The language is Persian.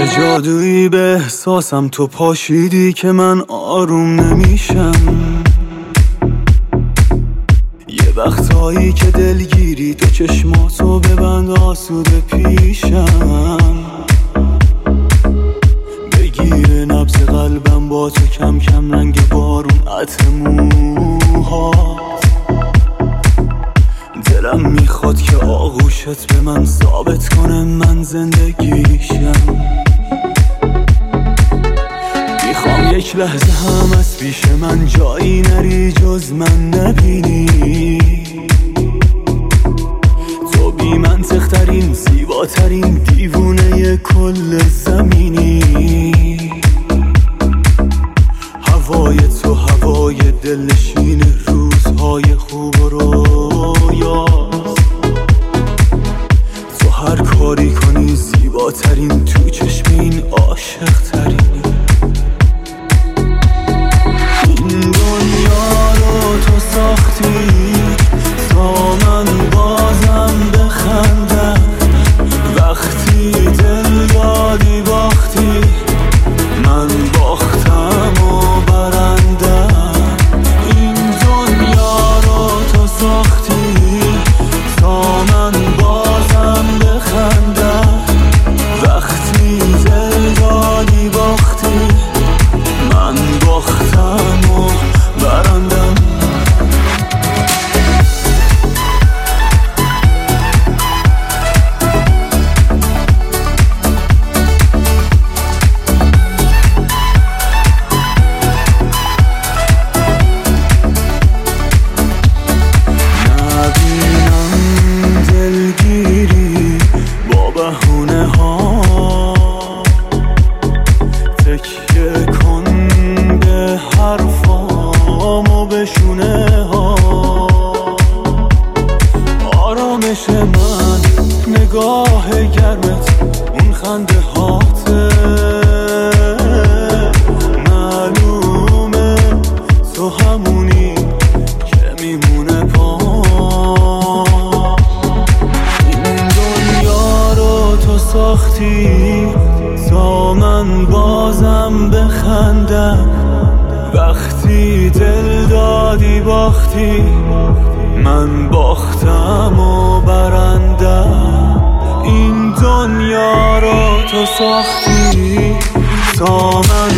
جادویی به احساسم تو پاشیدی که من آروم نمیشم. یه وقتایی که دلگیری تو چشماتو ببند آسوده پیشم. بگیره نبض قلبم با تو کم کم رنگ بارون عطر موهات. دلم میخواد که آغوشت به من ثابت کنه من زندگیشم. میخوام یک لحظه هم از پیش من جایی نری جز من نبینی. تو بی منطق ترین زیباترین دیوونه کل زمینی. هوای تو هوای دلنشین روزهای خوب و رویاست. تو هر کاری کنی زیباترین تو چشم این عاشق ترینی. این دنیا رو تو ساختی تا من بازم بخندم. وقتی دل دادی باختی من باختم و برندم. این دنیا رو تو ساختی تا من بازم بخندم. وقتی دل دادی باختی من باختم و برندم. آرامش من نگاه گرمت اون خنده هاته. معلومه تو همونی که میمونه پا. این دنیا رو تو ساختی تا من بازم بخندم. وقتی دل دادی باختی من باختم و برندم. این دنیا رو تو ساختی تا من